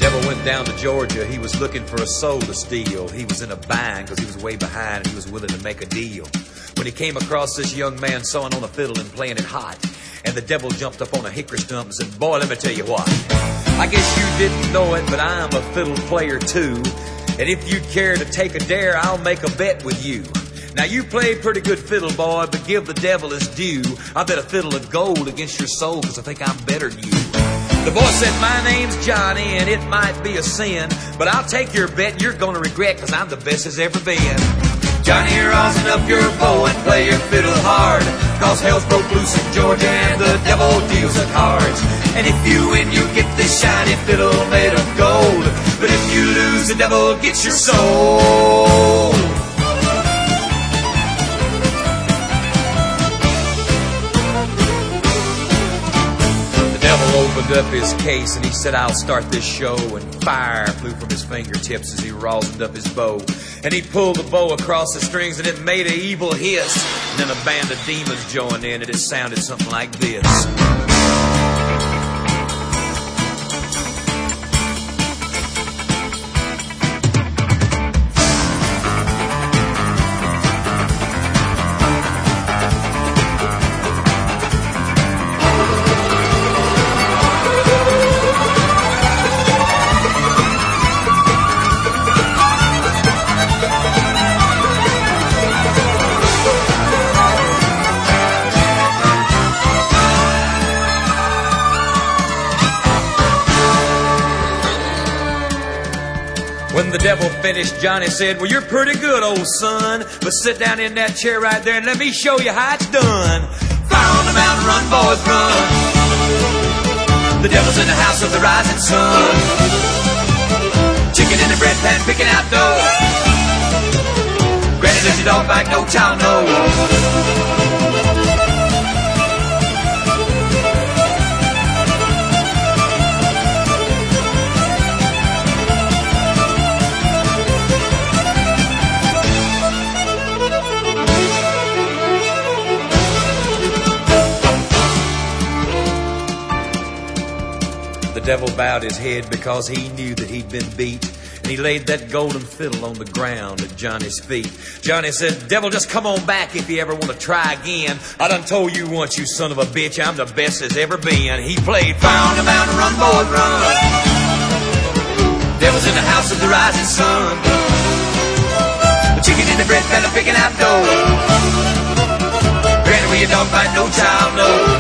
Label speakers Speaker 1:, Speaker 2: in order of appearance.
Speaker 1: devil went down to Georgia. He was looking for a soul to steal. He was in a bind because he was way behind and he was willing to make a deal. When he came across this young man sawing on a fiddle and playing it hot, and the devil jumped up on a hickory stump and said, "Boy, let me tell you what. I guess you didn't know it, but I'm a fiddle player too. And if you'd care to take a dare, I'll make a bet with you. Now you play pretty good fiddle, boy, but give the devil his due. I bet a fiddle of gold against your soul, because I think I'm better than you." The boy said, "My name's Johnny, and it might be a sin, but I'll take your bet and you're gonna regret, because I'm the best as ever been." "Johnny, rosin up your bow and play your fiddle hard, cause hell's broke loose in Georgia and the devil deals the cards. And if you win, you get this shiny fiddle made of gold, but if you lose, the devil gets your soul." Opened up his case and he said, "I'll start this show," and fire flew from his fingertips as he rosined up his bow. And he pulled the bow across the strings and it made an evil hiss. And then a band of demons joined in and it sounded something like this. When the devil finished, Johnny said, "Well, you're pretty good, old son, but sit down in that chair right there and let me show you how it's done. Fire on the mountain, run, boys, run. The devil's in the house of the rising sun. Chicken in the bread pan, picking out dough. Granny lives your dog back, no child knows." The devil bowed his head because he knew that he'd been beat, and he laid that golden fiddle on the ground at Johnny's feet. Johnny said, "Devil, just come on back if you ever want to try again. I done told you once, you son of a bitch, I'm the best as ever been." He played, "Fire on the mountain, run, boys, run. Devil's in the house of the rising sun. The chicken in the bread pan, picking out dough. Granny, where your dog fight, no child knows."